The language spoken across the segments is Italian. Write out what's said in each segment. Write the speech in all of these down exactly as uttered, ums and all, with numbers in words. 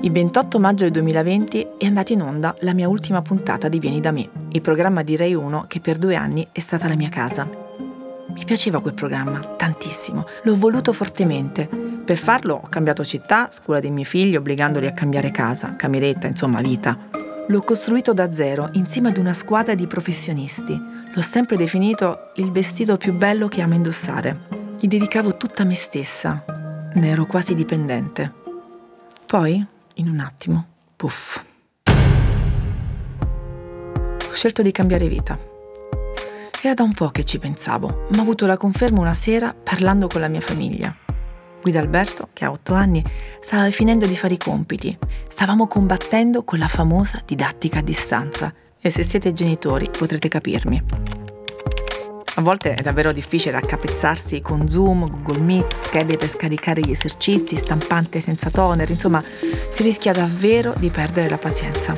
Il ventotto maggio del duemilaventi è andata in onda la mia ultima puntata di Vieni da me, il programma di Rai uno che per due anni è stata la mia casa. Mi piaceva quel programma, tantissimo, l'ho voluto fortemente. Per farlo ho cambiato città, scuola dei miei figli, obbligandoli a cambiare casa, cameretta, insomma vita. L'ho costruito da zero, insieme ad una squadra di professionisti. L'ho sempre definito il vestito più bello che amo indossare. Gli dedicavo tutta me stessa. Ne ero quasi dipendente. Poi, in un attimo, puff. Ho scelto di cambiare vita. Era da un po' che ci pensavo, ma ho avuto la conferma una sera parlando con la mia famiglia. Guido Alberto, che ha otto anni, stava finendo di fare i compiti. Stavamo combattendo con la famosa didattica a distanza. E se siete genitori potrete capirmi. A volte è davvero difficile raccapezzarsi con Zoom, Google Meet, schede per scaricare gli esercizi, stampante senza toner, insomma, si rischia davvero di perdere la pazienza.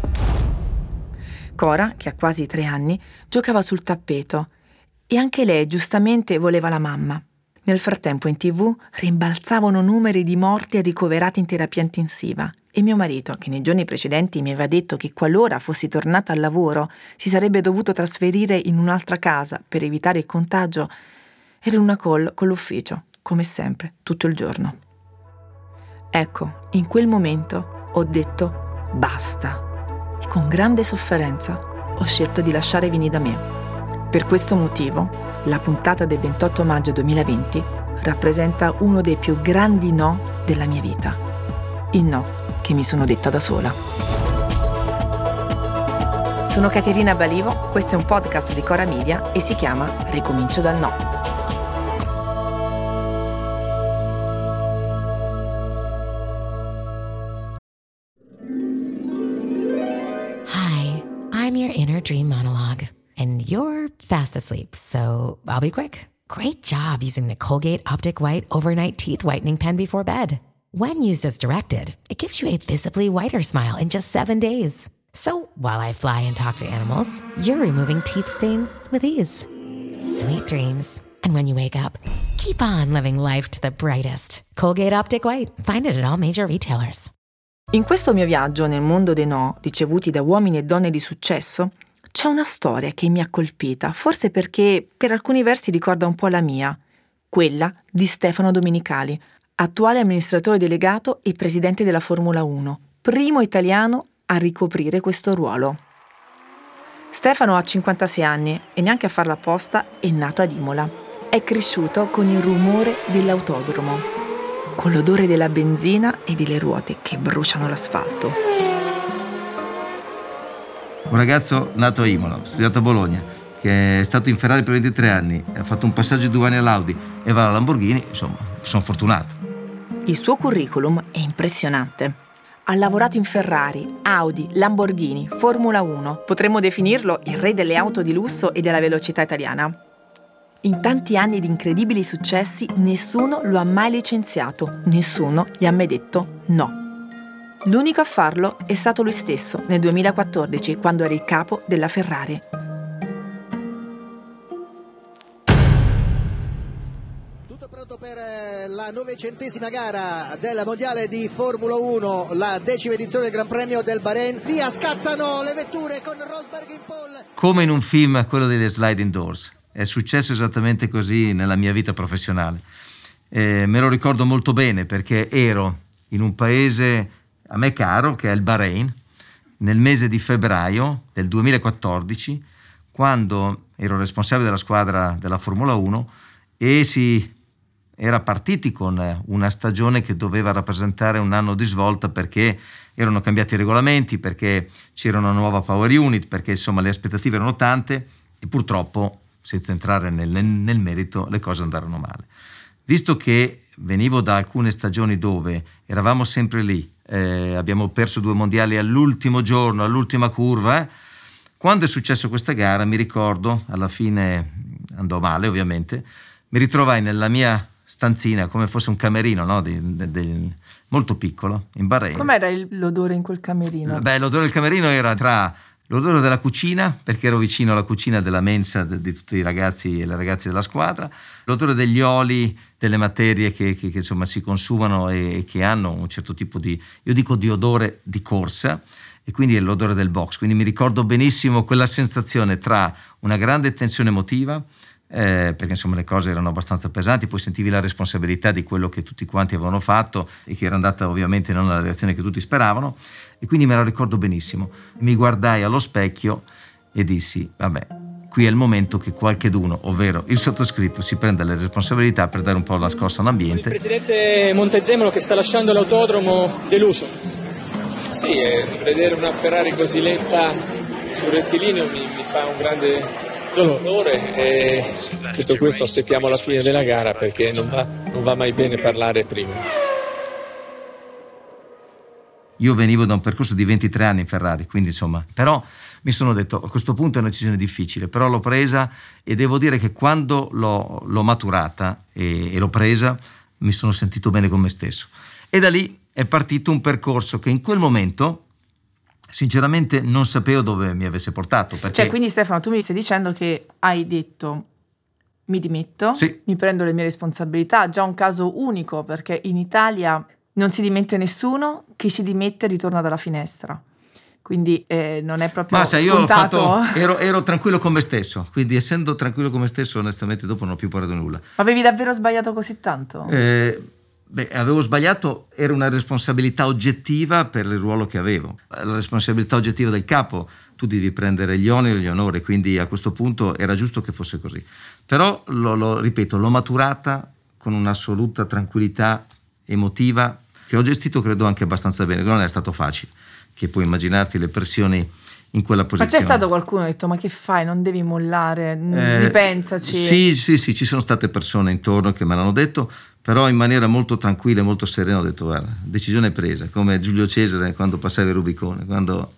Cora, che ha quasi tre anni, giocava sul tappeto e anche lei giustamente voleva la mamma. Nel frattempo in tivù rimbalzavano numeri di morti ricoverati in terapia intensiva e mio marito, che nei giorni precedenti mi aveva detto che qualora fossi tornata al lavoro si sarebbe dovuto trasferire in un'altra casa per evitare il contagio, era in una call con l'ufficio, come sempre, tutto il giorno. Ecco, in quel momento ho detto basta e con grande sofferenza ho scelto di lasciare Vieni da me. Per questo motivo, la puntata del ventotto maggio duemilaventi rappresenta uno dei più grandi no della mia vita. Il no che mi sono detta da sola. Sono Caterina Balivo, questo è un podcast di Cora Media e si chiama Ricomincio dal no. Hi, I'm your inner dream monologue. And you're fast asleep, so I'll be quick. Great job using the Colgate Optic White Overnight Teeth Whitening Pen before bed. When used as directed, it gives you a visibly whiter smile in just seven days. So while I fly and talk to animals, you're removing teeth stains with ease. Sweet dreams. And when you wake up, keep on living life to the brightest. Colgate Optic White. Find it at all major retailers. In questo mio viaggio nel mondo dei no, ricevuti da uomini e donne di successo, c'è una storia che mi ha colpita, forse perché per alcuni versi ricorda un po' la mia, quella di Stefano Domenicali, attuale amministratore delegato e presidente della Formula uno, primo italiano a ricoprire questo ruolo. Stefano ha cinquantasei anni e neanche a farla apposta è nato ad Imola. È cresciuto con il rumore dell'autodromo, con l'odore della benzina e delle ruote che bruciano l'asfalto. Un ragazzo nato a Imola, studiato a Bologna, che è stato in Ferrari per ventitré anni, ha fatto un passaggio di due anni all'Audi e va alla Lamborghini, insomma, sono fortunato. Il suo curriculum è impressionante. Ha lavorato in Ferrari, Audi, Lamborghini, Formula uno. Potremmo definirlo il re delle auto di lusso e della velocità italiana. In tanti anni di incredibili successi, nessuno lo ha mai licenziato, nessuno gli ha mai detto no. L'unico a farlo è stato lui stesso nel duemilaquattordici, quando era il capo della Ferrari. Tutto pronto per la novecentesima gara del mondiale di Formula uno, la decima edizione del Gran Premio del Bahrain. Via, scattano le vetture con Rosberg in pole. Come in un film, quello delle sliding doors. È successo esattamente così nella mia vita professionale. Eh, me lo ricordo molto bene perché ero in un paese a me caro, che è il Bahrain, nel mese di febbraio del duemilaquattordici, quando ero responsabile della squadra della Formula uno e si era partiti con una stagione che doveva rappresentare un anno di svolta perché erano cambiati i regolamenti, perché c'era una nuova power unit, perché insomma le aspettative erano tante e purtroppo, senza entrare nel, nel merito, le cose andarono male. Visto che venivo da alcune stagioni dove eravamo sempre lì, eh, abbiamo perso due mondiali all'ultimo giorno, all'ultima curva, eh. Quando è successo questa gara, mi ricordo, alla fine andò male ovviamente, mi ritrovai nella mia stanzina come fosse un camerino, no? di, di, di, molto piccolo, in Bahrain. Com'era il, l'odore in quel camerino? Beh, l'odore del camerino era tra l'odore della cucina, perché ero vicino alla cucina della mensa di, di tutti i ragazzi e le ragazze della squadra, l'odore degli oli, delle materie che, che, che insomma si consumano e, e che hanno un certo tipo di, io dico di odore di corsa, e quindi è l'odore del box. Quindi mi ricordo benissimo quella sensazione tra una grande tensione emotiva, Eh, perché insomma le cose erano abbastanza pesanti, poi sentivi la responsabilità di quello che tutti quanti avevano fatto e che era andata ovviamente non nella direzione che tutti speravano, e quindi me la ricordo benissimo. Mi guardai allo specchio e dissi: vabbè, qui è il momento che qualcheduno, ovvero il sottoscritto, si prenda le responsabilità per dare un po' la scossa all'ambiente. Il presidente Montezemolo che sta lasciando l'autodromo deluso. Sì, eh, vedere una Ferrari così lenta sul rettilineo mi, mi fa un grande dolore, e tutto questo aspettiamo la fine della gara, perché non va, non va mai bene parlare prima. Io venivo da un percorso di ventitré anni in Ferrari, quindi insomma, però mi sono detto a questo punto è una decisione difficile, però l'ho presa, e devo dire che quando l'ho, l'ho maturata e, e l'ho presa mi sono sentito bene con me stesso, e da lì è partito un percorso che in quel momento sinceramente non sapevo dove mi avesse portato, perché... Cioè, quindi Stefano, tu mi stai dicendo che hai detto: mi dimetto, sì, mi prendo le mie responsabilità, già un caso unico, perché in Italia non si dimette nessuno, chi si dimette ritorna dalla finestra, quindi eh, non è proprio Ma sai, io scontato. l'ho fatto, ero, ero tranquillo con me stesso, quindi essendo tranquillo con me stesso onestamente dopo non ho più paura di nulla. Ma avevi davvero sbagliato così tanto? Eh, beh, avevo sbagliato, era una responsabilità oggettiva per il ruolo che avevo, la responsabilità oggettiva del capo, tu devi prendere gli oneri e gli onori, quindi a questo punto era giusto che fosse così, però lo, lo ripeto, l'ho maturata con un'assoluta tranquillità emotiva che ho gestito credo anche abbastanza bene, non è stato facile, che puoi immaginarti le pressioni in quella posizione. Ma c'è stato qualcuno che ha detto: ma che fai, non devi mollare, eh, ripensaci? Sì, sì, sì, ci sono state persone intorno che me l'hanno detto, però in maniera molto tranquilla e molto serena ho detto: guarda, decisione presa, come Giulio Cesare quando passava il Rubicone, quando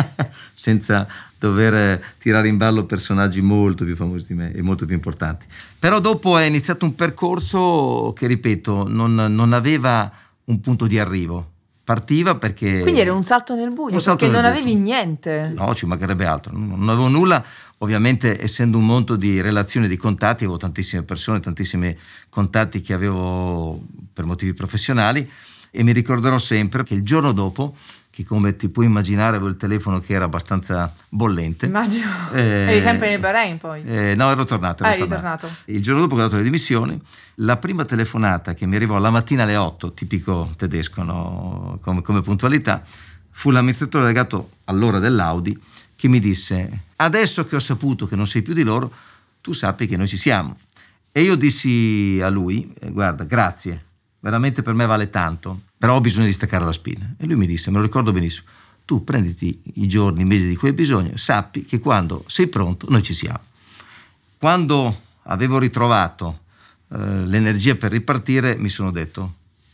senza dover tirare in ballo personaggi molto più famosi di me e molto più importanti. Però dopo è iniziato un percorso che, ripeto, non, non aveva un punto di arrivo. Partiva perché... Quindi era un salto nel buio, un salto perché nel non buio. avevi niente. No, ci mancherebbe altro, non avevo nulla. Ovviamente, essendo un mondo di relazioni e di contatti, avevo tantissime persone, tantissimi contatti che avevo per motivi professionali, e mi ricorderò sempre che il giorno dopo, che come ti puoi immaginare avevo il telefono che era abbastanza bollente. Immagino. Eh, eri sempre nel Bahrain poi? Eh, no, ero tornato. Ero ah, eri tornato. tornato. Il giorno dopo che ho dato le dimissioni, la prima telefonata che mi arrivò la mattina alle otto, tipico tedesco, no? come, come puntualità, fu l'amministratore delegato allora dell'Audi che mi disse: adesso che ho saputo che non sei più di loro, tu sappi che noi ci siamo. E io dissi a lui: guarda, grazie, veramente per me vale tanto, però ho bisogno di staccare la spina. E lui mi disse, me lo ricordo benissimo: tu prenditi i giorni, i mesi di cui hai bisogno, sappi che quando sei pronto noi ci siamo. Quando avevo ritrovato eh, l'energia per ripartire, mi sono detto: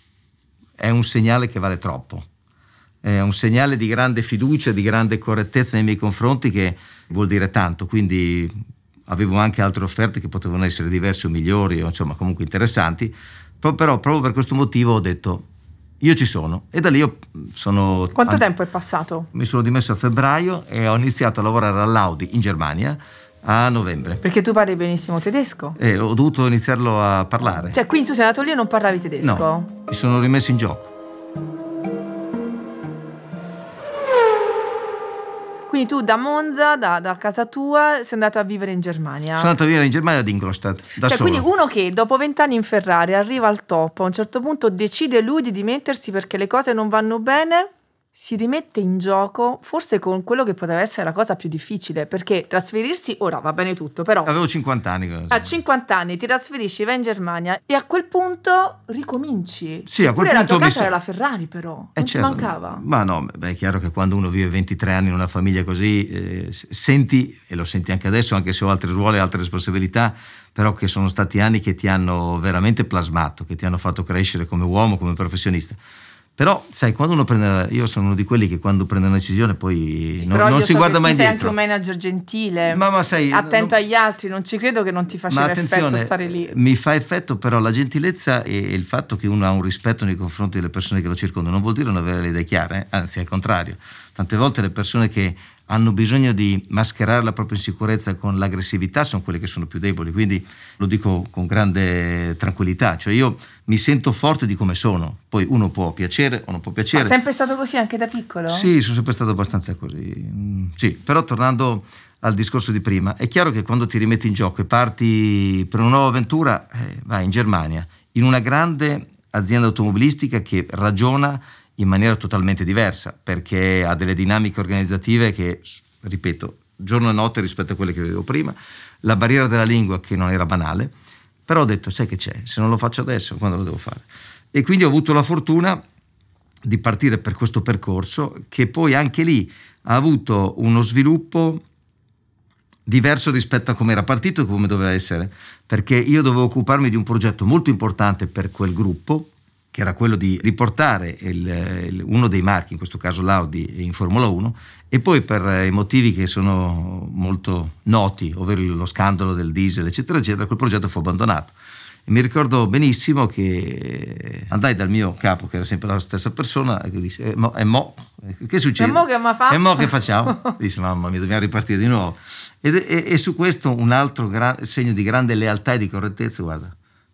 è un segnale che vale troppo, è un segnale di grande fiducia, di grande correttezza nei miei confronti, che vuol dire tanto. Quindi avevo anche altre offerte che potevano essere diverse o migliori, o insomma comunque interessanti, però proprio per questo motivo ho detto: io ci sono. E da lì io sono... Quanto tempo è passato? Mi sono dimesso a febbraio e ho iniziato a lavorare all'Audi in Germania a novembre. Perché tu parli benissimo tedesco? E ho dovuto iniziarlo a parlare. Cioè, quindi tu sei andato lì e non parlavi tedesco? No, mi sono rimesso in gioco. Quindi tu da Monza, da, da casa tua, sei andato a vivere in Germania? Sono andato a vivere in Germania ad Ingolstadt, da cioè, solo. Quindi uno che dopo vent'anni in Ferrari arriva al top, a un certo punto decide lui di dimettersi perché le cose non vanno bene, si rimette in gioco, forse con quello che poteva essere la cosa più difficile, perché trasferirsi, ora va bene tutto, però... Avevo cinquanta anni. A cinquanta anni ti trasferisci, vai in Germania e a quel punto ricominci. Sì, a quel Eppure punto la tua mi casa so- era la Ferrari, però. Non Eh, ti certo. mancava? Ma no, beh, è chiaro che quando uno vive ventitré anni in una famiglia così, eh, senti, e lo senti anche adesso, anche se ho altri ruoli e altre responsabilità, però che sono stati anni che ti hanno veramente plasmato, che ti hanno fatto crescere come uomo, come professionista. Però, sai, quando uno prende... Io sono uno di quelli che quando prende una decisione poi Sì, non, però non io si so guarda che mai tu sei indietro. anche un manager gentile, Ma, ma sai, attento non- agli altri, non ci credo che non ti faceva Ma attenzione, effetto stare lì. mi fa effetto però la gentilezza e il fatto che uno ha un rispetto nei confronti delle persone che lo circondano. Non vuol dire non avere le idee chiare, eh? Anzi, al contrario. Tante volte le persone che hanno bisogno di mascherare la propria insicurezza con l'aggressività sono quelle che sono più deboli, quindi lo dico con grande tranquillità, cioè io mi sento forte di come sono, poi uno può piacere o non può piacere. Ma sempre stato così anche da piccolo? Sì, sono sempre stato abbastanza così, mm, sì, però tornando al discorso di prima, è chiaro che quando ti rimetti in gioco e parti per una nuova avventura, eh, vai in Germania, in una grande azienda automobilistica che ragiona in maniera totalmente diversa, perché ha delle dinamiche organizzative che, ripeto, giorno e notte rispetto a quelle che vedevo prima, la barriera della lingua che non era banale, però ho detto, sai che c'è, se non lo faccio adesso, quando lo devo fare? E quindi ho avuto la fortuna di partire per questo percorso che poi anche lì ha avuto uno sviluppo diverso rispetto a come era partito e come doveva essere, perché io dovevo occuparmi di un progetto molto importante per quel gruppo, che era quello di riportare il, il, uno dei marchi, in questo caso l'Audi, in Formula uno, e poi per i motivi che sono molto noti, ovvero lo scandalo del diesel, eccetera, eccetera, quel progetto fu abbandonato. E mi ricordo benissimo che andai dal mio capo, che era sempre la stessa persona, e che disse, e mo, e mo che succede? E mo che, fa? E mo che facciamo? Dice, mamma mia, dobbiamo ripartire di nuovo. E, e, e su questo un altro gra- segno di grande lealtà e di correttezza, guarda,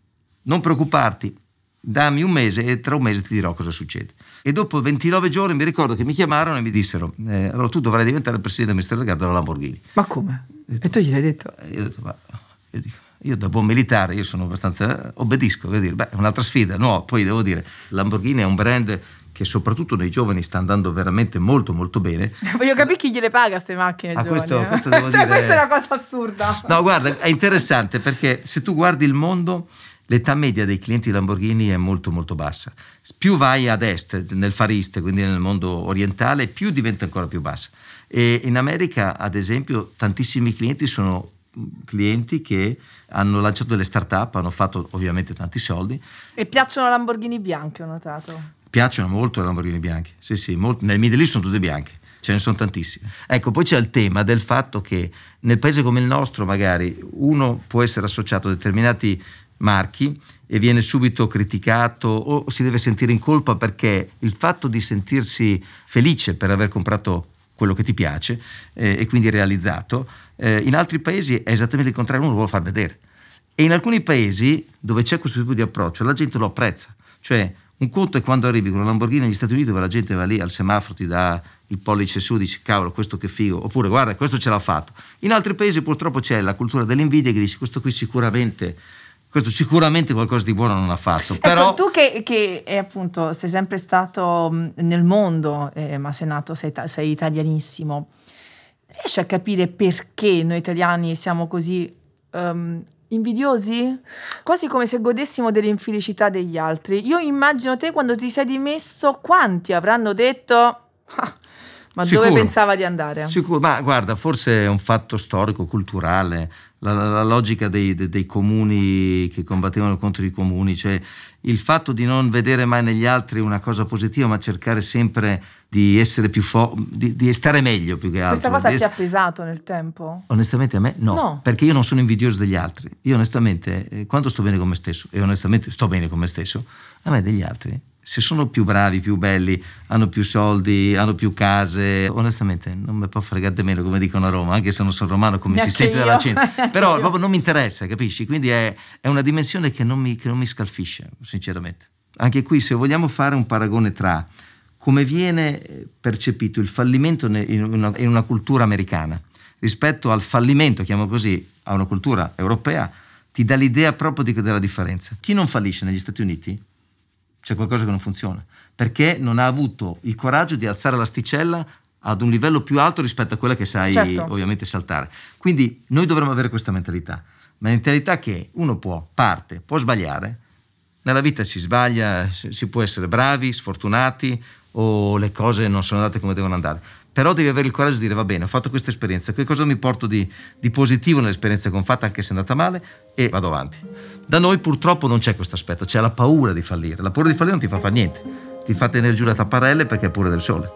non preoccuparti, dammi un mese e tra un mese ti dirò cosa succede. E dopo ventinove giorni mi ricordo che mi chiamarono e mi dissero, eh, allora tu dovrai diventare il presidente del Ministero delegato della Lamborghini. Ma come? E tu gliel'hai detto? E io ho detto, ma io dico, io da buon militare io sono abbastanza obbedisco, voglio dire, beh, è un'altra sfida, no, poi devo dire, Lamborghini è un brand che soprattutto nei giovani sta andando veramente molto molto bene. Voglio capire chi gliele paga queste macchine ah, giovani. Questo, eh? questo devo cioè dire... questa è una cosa assurda. No, guarda, è interessante perché se tu guardi il mondo, l'età media dei clienti Lamborghini è molto molto bassa. Più vai ad est, nel Far East, quindi nel mondo orientale, più diventa ancora più bassa. E in America, ad esempio, tantissimi clienti sono clienti che hanno lanciato delle start-up, hanno fatto ovviamente tanti soldi. E piacciono Lamborghini bianche, ho notato. Piacciono molto le Lamborghini bianche, sì sì, molto. Nel Middle East sono tutte bianche, ce ne sono tantissime. Ecco, poi c'è il tema del fatto che nel paese come il nostro magari uno può essere associato a determinati marchi e viene subito criticato o si deve sentire in colpa perché il fatto di sentirsi felice per aver comprato quello che ti piace eh, e quindi realizzato, eh, in altri paesi è esattamente il contrario, uno lo vuole far vedere. E in alcuni paesi dove c'è questo tipo di approccio la gente lo apprezza, cioè un conto è quando arrivi con una Lamborghini negli Stati Uniti dove la gente va lì al semaforo, ti dà il pollice su, dici cavolo questo che figo, oppure guarda questo ce l'ha fatto. In altri paesi purtroppo c'è la cultura dell'invidia che dice questo qui sicuramente questo sicuramente qualcosa di buono non ha fatto. Però ecco, tu che, che è appunto sei sempre stato nel mondo, eh, ma sei nato, sei, sei italianissimo, riesci a capire perché noi italiani siamo così um, invidiosi? Quasi come se godessimo delle infelicità degli altri. Io immagino te quando ti sei dimesso, quanti avranno detto ah, ma sicuro, dove pensava di andare? Sicuro, ma guarda, forse è un fatto storico, culturale. La, la, la logica dei, dei, dei comuni che combattevano contro i comuni, cioè il fatto di non vedere mai negli altri una cosa positiva ma cercare sempre di essere più fo- di, di stare meglio più che altro. Questa cosa di ti ha es- pesato nel tempo? Onestamente a me no, no, perché io non sono invidioso degli altri. Io onestamente eh, quando sto bene con me stesso, e onestamente sto bene con me stesso, a me degli altri, se sono più bravi, più belli, hanno più soldi, hanno più case, onestamente non mi può fregare di meno, come dicono a Roma, anche se non sono romano, come Neanche si sente io. dall'accento, però proprio non mi interessa, capisci? Quindi è, è una dimensione che non, mi, che non mi scalfisce, sinceramente. Anche qui, se vogliamo fare un paragone tra come viene percepito il fallimento in una, in una cultura americana rispetto al fallimento, chiamo così, a una cultura europea, ti dà l'idea proprio di, della differenza. Chi non fallisce negli Stati Uniti c'è qualcosa che non funziona, perché non ha avuto il coraggio di alzare l'asticella ad un livello più alto rispetto a quella che sai certo. ovviamente saltare. Quindi noi dovremmo avere questa mentalità, ma mentalità che uno può, parte, può sbagliare, nella vita si sbaglia, si può essere bravi, sfortunati o le cose non sono andate come devono andare, però devi avere il coraggio di dire va bene, ho fatto questa esperienza, che cosa mi porto di, di positivo nell'esperienza che ho fatto anche se è andata male e vado avanti. Da noi purtroppo non c'è questo aspetto, c'è la paura di fallire. La paura di fallire non ti fa fare niente, ti fa tenere giù le tapparelle perché hai paura del sole.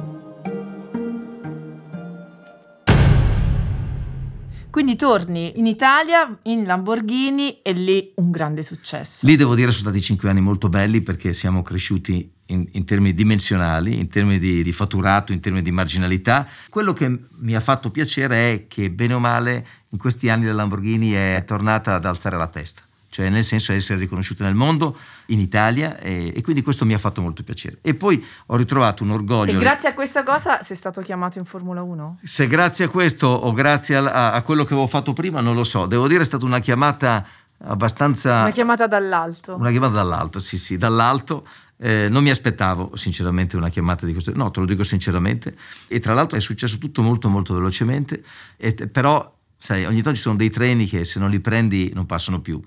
Quindi torni in Italia in Lamborghini e lì un grande successo. Lì devo dire sono stati cinque anni molto belli perché siamo cresciuti in, in termini dimensionali, in termini di, di fatturato, in termini di marginalità. Quello che mi ha fatto piacere è che bene o male in questi anni la Lamborghini è tornata ad alzare la testa, cioè nel senso di essere riconosciuta nel mondo, in Italia, e, e quindi questo mi ha fatto molto piacere. E poi ho ritrovato un orgoglio. E grazie a questa cosa sei stato chiamato in Formula uno? Se grazie a questo o grazie a, a quello che avevo fatto prima non lo so, devo dire è stata una chiamata abbastanza... Una chiamata dall'alto. Una chiamata dall'alto, sì sì, dall'alto. Eh, non mi aspettavo sinceramente una chiamata di questo, no, te lo dico sinceramente, e tra l'altro è successo tutto molto molto velocemente, e, però sai, ogni tanto ci sono dei treni che se non li prendi non passano più,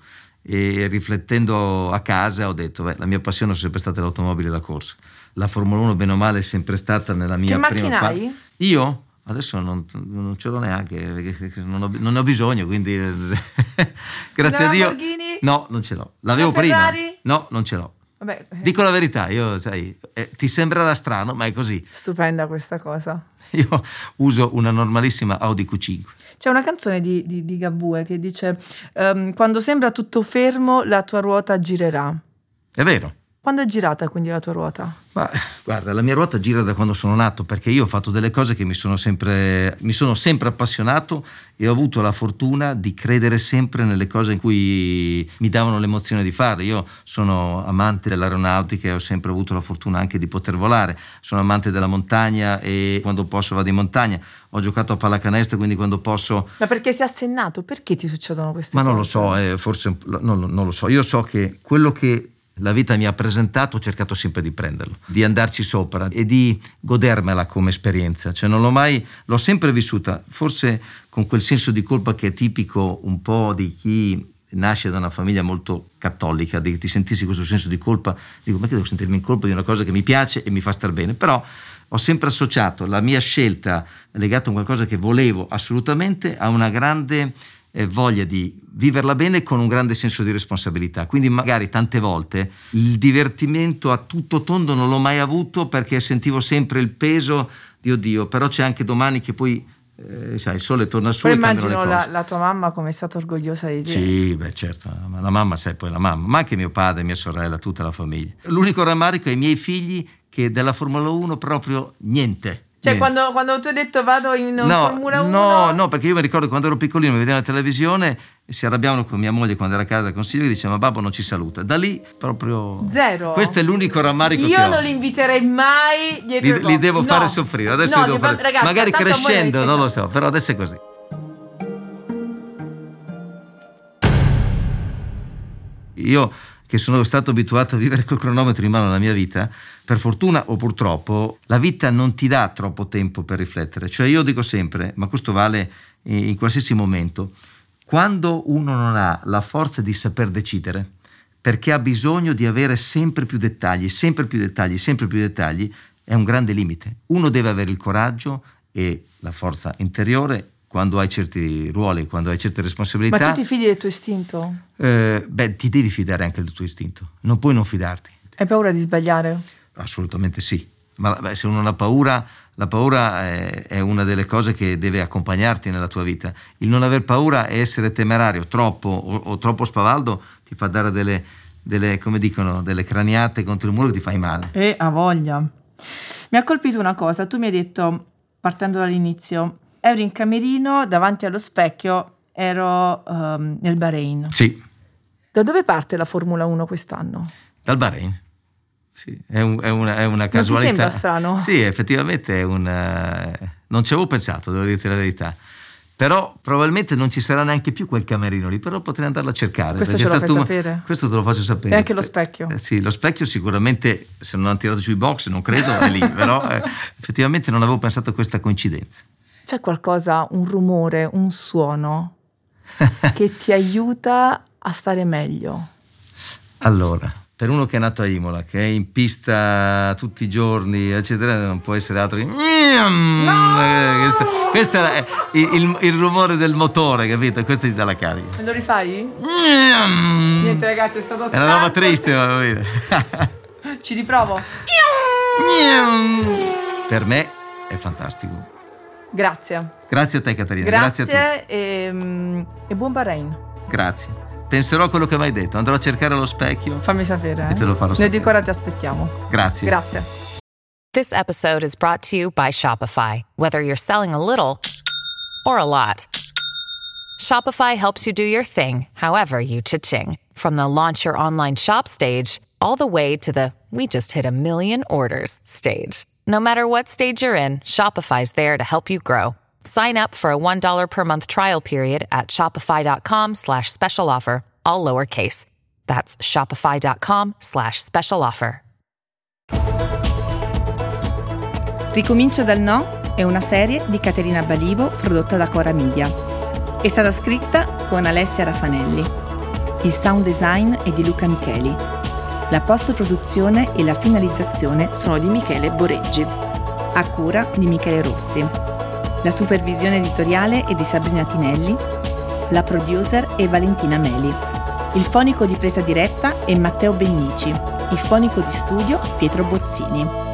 e riflettendo a casa ho detto beh, la mia passione è sempre stata l'automobile da corsa, la Formula uno bene o male è sempre stata nella mia che prima macchina parte. Hai? Io? Adesso non, non ce l'ho neanche, non ho, non ne ho bisogno, quindi grazie a Dio. Lamborghini? No, non ce l'ho, l'avevo prima. No, non ce l'ho. Vabbè, eh. Dico la verità, io sai, eh, ti sembrerà strano, ma è così. Stupenda questa cosa. Io uso una normalissima Audi Q cinque. C'è una canzone di, di, di Gabue che dice um, quando sembra tutto fermo la tua ruota girerà. È vero. Quando è girata quindi la tua ruota? Ma guarda, la mia ruota gira da quando sono nato, perché io ho fatto delle cose che mi sono sempre mi sono sempre appassionato e ho avuto la fortuna di credere sempre nelle cose in cui mi davano l'emozione di fare. Io sono amante dell'aeronautica e ho sempre avuto la fortuna anche di poter volare. Sono amante della montagna e quando posso vado in montagna. Ho giocato a pallacanestro, quindi quando posso... Ma perché sei assennato? Perché ti succedono queste Ma cose? non lo so, eh, forse non, non lo so. Io so che quello che la vita mi ha presentato, ho cercato sempre di prenderlo, di andarci sopra e di godermela come esperienza. Cioè non l'ho mai, l'ho sempre vissuta, forse con quel senso di colpa che è tipico un po' di chi nasce da una famiglia molto cattolica, di ti sentissi questo senso di colpa, dico ma che devo sentirmi in colpa di una cosa che mi piace e mi fa star bene, però ho sempre associato la mia scelta legata a qualcosa che volevo assolutamente a una grande eh, voglia di viverla bene con un grande senso di responsabilità. Quindi magari tante volte il divertimento a tutto tondo non l'ho mai avuto perché sentivo sempre il peso di oddio, però c'è anche domani che poi eh, sai, il sole torna su. Poi e cambiano le immagino cose. la, la tua mamma come è stata orgogliosa di te. Sì, beh certo, la mamma sai poi la mamma, ma anche mio padre, mia sorella, tutta la famiglia. L'unico rammarico è i miei figli che della Formula uno proprio niente. Cioè niente. quando, quando tu hai detto vado in no, Formula uno? No, no, perché io mi ricordo quando ero piccolino mi vedevano la televisione e si arrabbiavano con mia moglie quando era a casa con Silvio e diceva ma babbo non ci saluta. Da lì proprio... Zero. Questo è l'unico rammarico io che ho. Io non li inviterei mai dietro Li, li devo no. fare soffrire. Adesso no, li devo fa... fare... Ragazzi, magari crescendo, amore, non lo so, però adesso è così. Io che sono stato abituato a vivere col cronometro in mano nella mia vita, per fortuna o purtroppo, la vita non ti dà troppo tempo per riflettere. Cioè io dico sempre, ma questo vale in qualsiasi momento, quando uno non ha la forza di saper decidere, perché ha bisogno di avere sempre più dettagli, sempre più dettagli, sempre più dettagli, è un grande limite. Uno deve avere il coraggio e la forza interiore quando hai certi ruoli, quando hai certe responsabilità. Ma tu ti fidi del tuo istinto? Eh, beh, ti devi fidare anche del tuo istinto, non puoi non fidarti. Hai paura di sbagliare? Assolutamente sì, ma beh, se uno non ha paura, la paura è, è una delle cose che deve accompagnarti nella tua vita. Il non aver paura e essere temerario troppo o, o troppo spavaldo ti fa dare delle, delle, come dicono, delle craniate contro il muro che ti fai male. E ha voglia. Mi ha colpito una cosa, tu mi hai detto, partendo dall'inizio, ero in camerino davanti allo specchio, ero um, nel Bahrain. Sì. Da dove parte la Formula uno quest'anno? Dal Bahrain. Sì, è, un, è, una, è una casualità. Non ti sembra strano? Sì, effettivamente è un... Uh, non ci avevo pensato, devo dirti la verità. Però probabilmente non ci sarà neanche più quel camerino lì, però potrei andarlo a cercare. Questo ce lo fai sapere? Questo te lo faccio sapere. E anche lo specchio? Eh, sì, lo specchio sicuramente, se non hanno tirato giù i box, non credo, è lì. Però eh, effettivamente non avevo pensato a questa coincidenza. C'è qualcosa, un rumore, un suono che ti aiuta a stare meglio? Allora, per uno che è nato a Imola, che è in pista tutti i giorni, eccetera, non può essere altro che... No! Questo, questo è il, il, il rumore del motore, capito? Questo ti dà la carica. Me lo rifai? Niente ragazzi, è stato... È una roba triste, ma va bene. Ci riprovo. Per me è fantastico. Grazie. Grazie a te Caterina. Grazie, Grazie a tutti. E, e buon Bahrain. Grazie. penserò a quello che mi hai detto, andrò a cercare lo specchio. Fammi sapere. E te lo farò Noi sapere. di Cora ti aspettiamo. Grazie. Grazie. This episode is brought to you by Shopify. Whether you're selling a little or a lot, Shopify helps you do your thing, however you cha-ching. From the launch your online shop stage, all the way to the we just hit a million orders stage. No matter what stage you're in, Shopify's there to help you grow. Sign up for a one dollar per month trial period at shopify.com slash special offer, all lowercase. That's shopify.com slash special offer. Ricomincio dal no è una serie di Caterina Balivo prodotta da Cora Media. È stata scritta con Alessia Raffanelli. Il sound design è di Luca Micheli. La post-produzione e la finalizzazione sono di Michele Boreggi, a cura di Michele Rossi. La supervisione editoriale è di Sabrina Tinelli. La producer è Valentina Meli. Il fonico di presa diretta è Matteo Bennici. Il fonico di studio Pietro Bozzini.